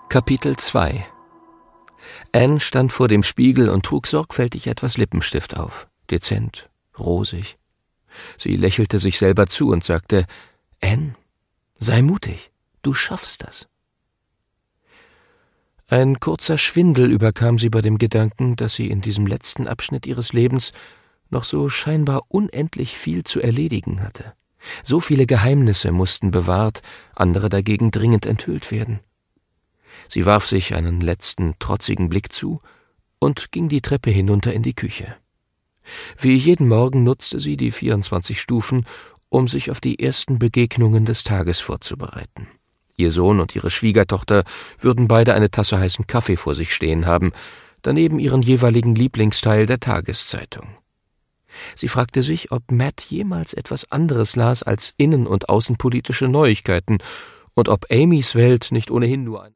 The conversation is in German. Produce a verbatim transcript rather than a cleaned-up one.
Kapitel zwei. Anne stand vor dem Spiegel und trug sorgfältig etwas Lippenstift auf. Dezent, rosig. Sie lächelte sich selber zu und sagte: »Anne, sei mutig, du schaffst das.« Ein kurzer Schwindel überkam sie bei dem Gedanken, dass sie in diesem letzten Abschnitt ihres Lebens noch so scheinbar unendlich viel zu erledigen hatte. So viele Geheimnisse mussten bewahrt, andere dagegen dringend enthüllt werden. Sie warf sich einen letzten trotzigen Blick zu und ging die Treppe hinunter in die Küche. Wie jeden Morgen nutzte sie die vierundzwanzig Stufen, um sich auf die ersten Begegnungen des Tages vorzubereiten. Ihr Sohn und ihre Schwiegertochter würden beide eine Tasse heißen Kaffee vor sich stehen haben, daneben ihren jeweiligen Lieblingsteil der Tageszeitung. Sie fragte sich, ob Matt jemals etwas anderes las als innen- und außenpolitische Neuigkeiten und ob Amys Welt nicht ohnehin nur ein